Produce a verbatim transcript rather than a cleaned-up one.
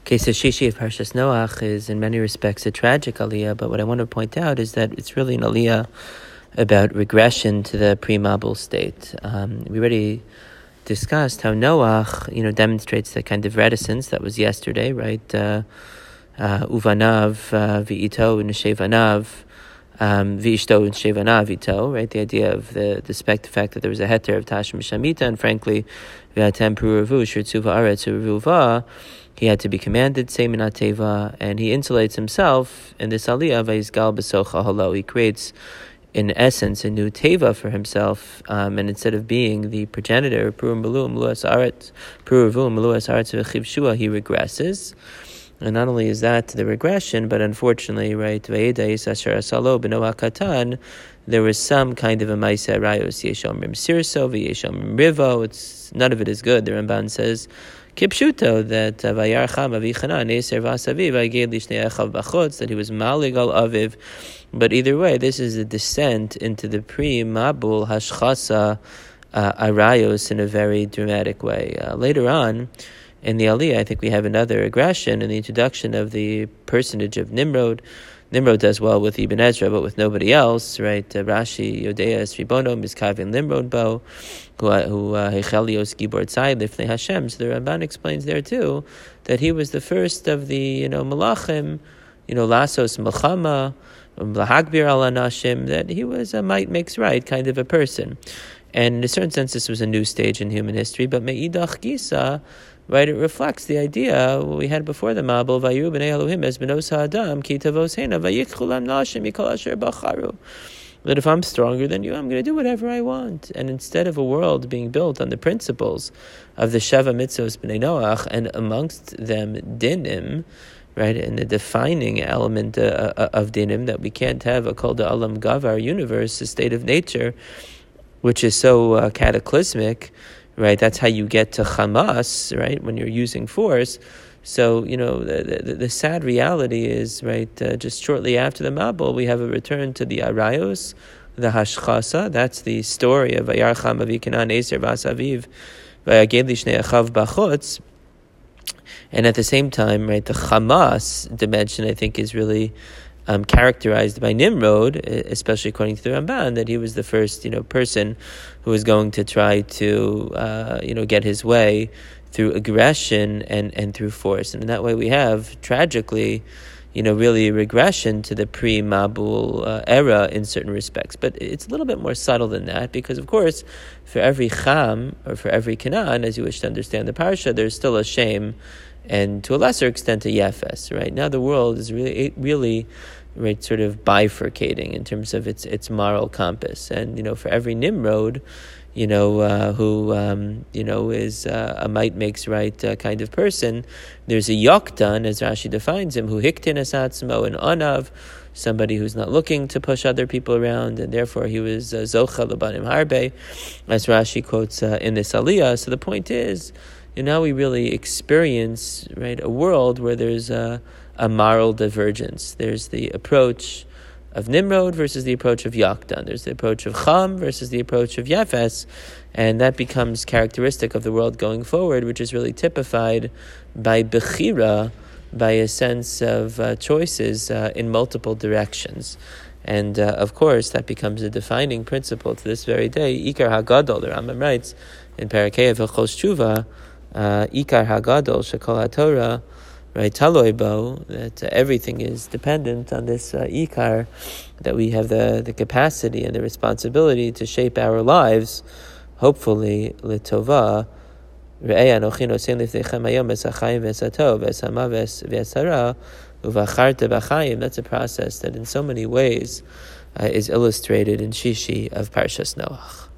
Okay, so Shishi of Parshas Noach is in many respects a tragic aliyah, but what I want to point out is that it's really an aliyah about regression to the pre-Mabul state. Um, we already discussed how Noach, you know, demonstrates the kind of reticence that was yesterday, right? Uh, uh, Uvanav, uh, v'ito, n'shevanav, um, v'ishto, n'shevanav, ito, right? The idea of the, despite the fact that there was a heter of Tashma Shamita, and frankly, v'atem pru'avu, shirtzuva aretz u'ruva, he had to be commanded, say minateva, and he insulates himself in this aliyah, v'yizgal b'socha halo. He creates, in essence, a new teva for himself, um, and instead of being the progenitor, pru'um b'lu, m'luas aretz, pru'avu, m'luas aretz v'chivshua, he regresses. And not only is that the regression, but unfortunately, right, v'yeda yisasher asalo b'noach katan, there was some kind of a ma'aseh rayos, yeshomrim sirso, v'yeshomrim rivo. It's none of it is good. The Ramban says, Kipshuto, that vayarcham avichana neser vasaviv vayged lishnei echav bachutz, that he was maligal aviv. But either way, this is a descent into the pre-mabul hashchasa uh, arayos in a very dramatic way. Uh, later on in the aliyah, I think we have another aggression in the introduction of the personage of Nimrod. Nimrod does well with Ibn Ezra, but with nobody else, right? Uh, Rashi, Yodea, Esribono, Miskavin Nimrod Bo, who Hechelios Gibor Tzai, Lifnei Hashem. So the Ramban explains there too that he was the first of the, you know, Malachim, you know, Lasos Melchama, Lahagbir al Anashim, that he was a might makes right kind of a person. And in a certain sense, this was a new stage in human history, but Me'idach Gisa, right, it reflects the idea we had before the Mabul, Vayu b'nei Elohim es benos ha'adam, ki tavos hena, vayikchulam nashim mikol asher bacharu. That if I'm stronger than you, I'm going to do whatever I want. And instead of a world being built on the principles of the Sheva Mitzvos b'nei Noach, and amongst them dinim, right, and the defining element uh, of dinim, that we can't have a kol da'alam gavar universe, a state of nature, which is so uh, cataclysmic, right? That's how you get to Hamas, right? When you're using force. So, you know, the, the, the sad reality is, right, uh, just shortly after the Mabul, we have a return to the Arayos, the Hashchasa. That's the story of Vayarcham Avikanan Eser Vasaviv, Vayaged Lishnei Echav Bachutz. And at the same time, right, the Hamas dimension, I think, is really Um, characterized by Nimrod, especially according to the Ramban, that he was the first, you know, person who was going to try to, uh, you know, get his way through aggression and, and through force. And in that way we have, tragically, you know, really regression to the pre-Mabul uh, era in certain respects. But it's a little bit more subtle than that, because, of course, for every Cham, or for every Canaan, as you wish to understand the Parsha, there's still a shame, and to a lesser extent a Yefes, right? Now the world is really, really, right, sort of bifurcating in terms of its its moral compass. And, you know, for every Nimrod, you know, uh, who, um, you know, is uh, a might makes right uh, kind of person, there's a Yoktan, as Rashi defines him, who hiktin asatzmo, and anav, somebody who's not looking to push other people around, and therefore he was zocha labanim harbe, as Rashi quotes uh, in this aliyah. So the point is, and now we really experience, right, a world where there's a, a moral divergence. There's the approach of Nimrod versus the approach of Yoktan. There's the approach of Cham versus the approach of Yefes, and that becomes characteristic of the world going forward, which is really typified by Bechira, by a sense of uh, choices uh, in multiple directions. And uh, of course, that becomes a defining principle to this very day. Ikar HaGadol, the Rambam writes in Parakeh of Chol Shuvah, Uh, Ikar Hagadol Shekol HaTorah, right, Taloi Bo, that uh, everything is dependent on this uh, Ikar, that we have the, the capacity and the responsibility to shape our lives, hopefully, L'Tova, Re'eh Anochi Nosein Lifnechem Hayom Es HaChaim V'es HaTov V'es HaMaves V'es HaRa Uvacharta B'Chaim. That's a process that in so many ways uh, is illustrated in Shishi of Parshas Noach.